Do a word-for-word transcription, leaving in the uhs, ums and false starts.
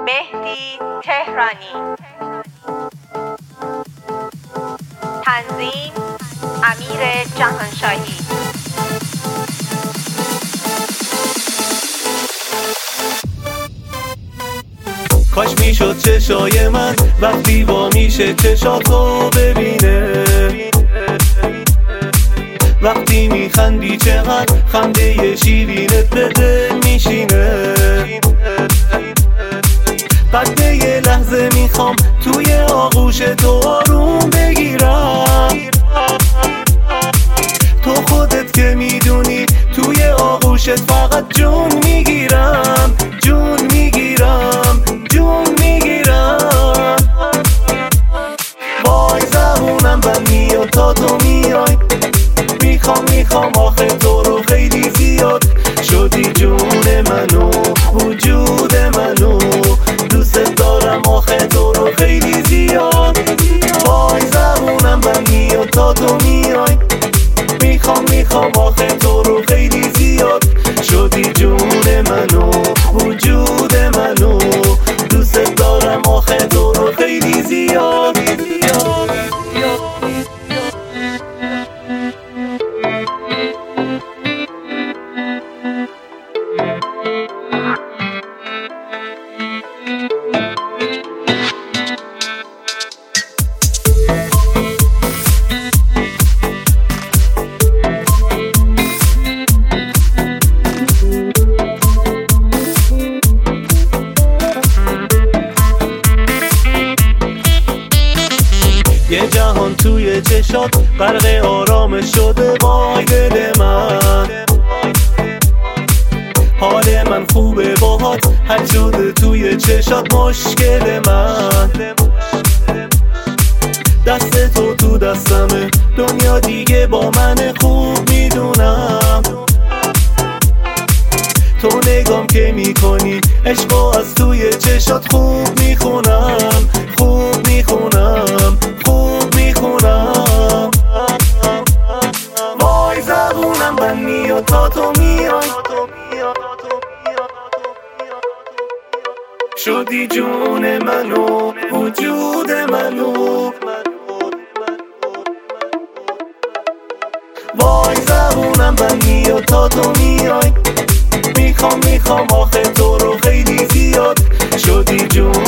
مهدی تهرانی. تنظیم امیر جهانشاهی. کاش میشد چشای من وقتی با میشه چشاتو ببینه، وقتی میخندی چقدر خنده شیرینت به دل میشینه. قد یه لحظه میخوام توی آغوش تو آروم بگیرم، تو خودت که میدونی توی آغوشت فقط جون میگیرم، جون میگیرم، جون میگیرم. وای زبونم بند میاد تا تو میای، میخوام میخوام آخه تو رو خیلی زیاد، شدی جون منو وجود منو، دوست دارم آخه تو رو خیلی زیاد. وای زبونم بند میاد تا تو میای، میخوام میخوام آخه تو رو خیلی زیاد، شدی جون منو وجود منو، دوست دارم آخه تو رو خیلی زیاد. یه جهان توی چشات غرق آرامش شده، وای دل من حال من خوبه باهات، حل شده توی چشات مشکل من. دست تو تو دستمه، دنیا دیگه با من خوب میدونم، تو نگام که میکنی عشقو از توی چشات خوب میخونم، خوب میخونم، خوب میخونم. وای زبونم بند میاد تا تو میای، شدی جون منو وجود منو. وای زبونم بند میاد تا تو میای، میخوام میخوام آخه تو رو خیلی زیاد، شدی جون